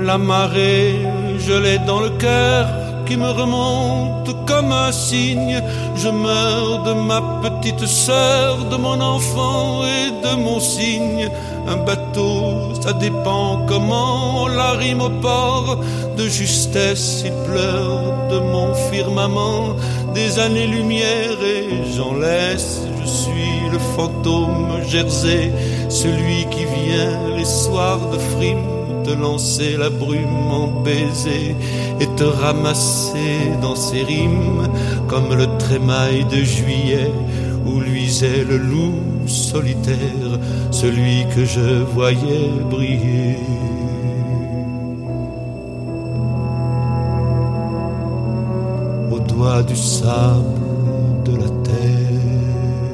La marée, je l'ai dans le cœur qui me remonte comme un cygne. Je meurs de ma petite sœur, de mon enfant et de mon cygne. Un bateau, ça dépend comment on la rime au port. De justesse, il pleure de mon firmament des années-lumière et j'en laisse. Je suis le fantôme Jersey, celui qui vient les soirs de frime te lancer la brume en baiser et te ramasser dans ses rimes comme le trémail de juillet où luisait le loup solitaire, celui que je voyais briller. Au doigt du sable de la terre.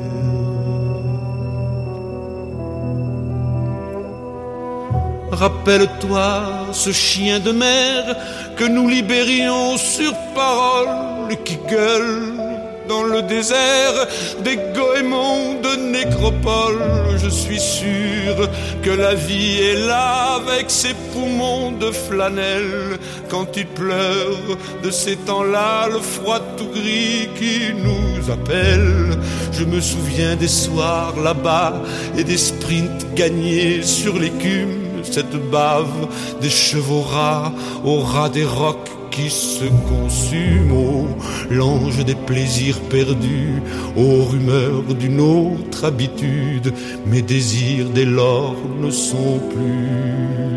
Rappelle-toi ce chien de mer que nous libérions sur parole, qui gueule dans le désert des goémons de nécropole. Je suis sûr que la vie est là avec ses poumons de flanelle. Quand il pleure de ces temps-là, le froid tout gris qui nous appelle. Je me souviens des soirs là-bas et des sprints gagnés sur l'écume. Cette bave des chevaux rats au ras des rocs qui se consument. Oh, l'ange des plaisirs perdus, aux rumeurs d'une autre habitude. Mes désirs dès lors ne sont plus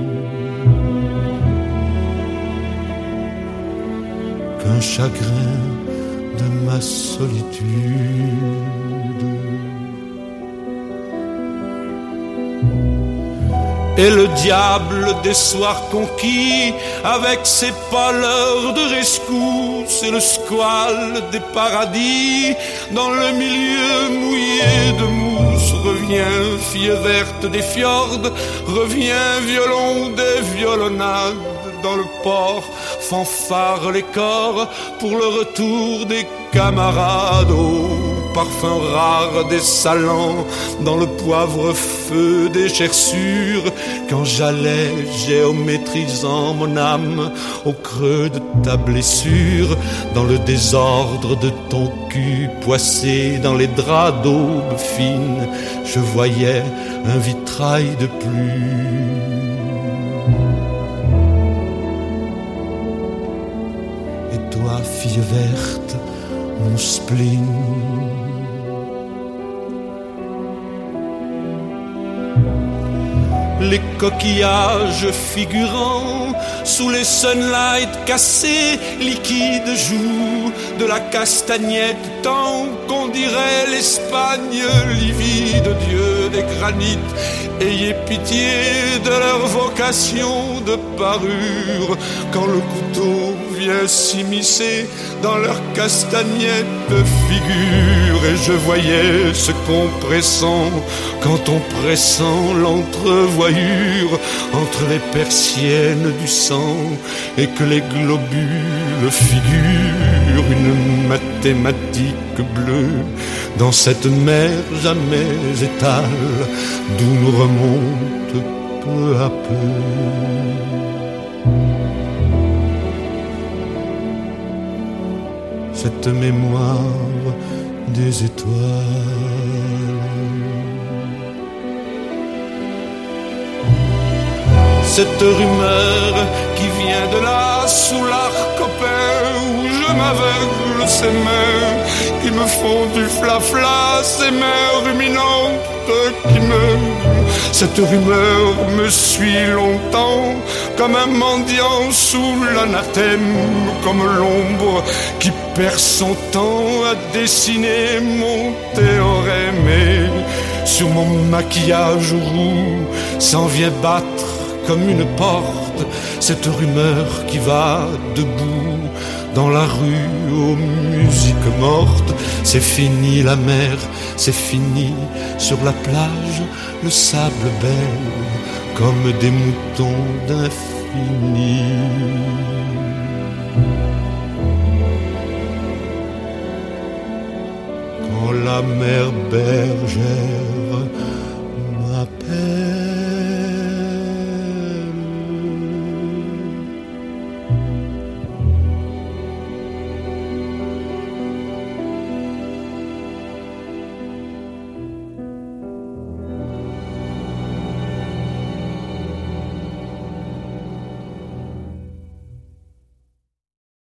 qu'un chagrin de ma solitude. Et le diable des soirs conquis, avec ses pâleurs de rescousse, et le squale des paradis, dans le milieu mouillé de mousse, revient fille verte des fjords, revient violon des violonnades, dans le port fanfare les corps, pour le retour des camarades. Au parfum rare des salants, dans le poivre feu des gerçures, quand j'allais géométrisant mon âme au creux de ta blessure, dans le désordre de ton cul poissé dans les draps d'aube fine, je voyais un vitrail de pluie. Et toi, fille verte, mon spleen, les coquillages figurants sous les sunlights cassés, liquides jouent de la castagnette, tant qu'on dirait l'Espagne livide. Dieu des granites, ayez pitié de leur vocation de parure, quand le couteau vient s'immiscer dans leur castagnette figure. Et je voyais ce compressant quand on pressant l'entrevoyure entre les persiennes du sang, et que les globules figurent une mathématique bleue dans cette mer jamais étale d'où nous remonte peu à peu cette mémoire des étoiles. Cette rumeur qui vient de là, sous l'arc copain, où je m'aveugle, ces mains qui me font du flafla, ces mains ruminantes qui me... Cette rumeur me suit longtemps, comme un mendiant sous l'anathème, comme l'ombre qui perd son temps à dessiner mon théorème. Et sur mon maquillage roux s'en vient battre comme une porte cette rumeur qui va debout dans la rue aux musiques mortes. C'est fini la mer, c'est fini sur la plage, le sable belle comme des moutons d'infini. Quand la mer bergère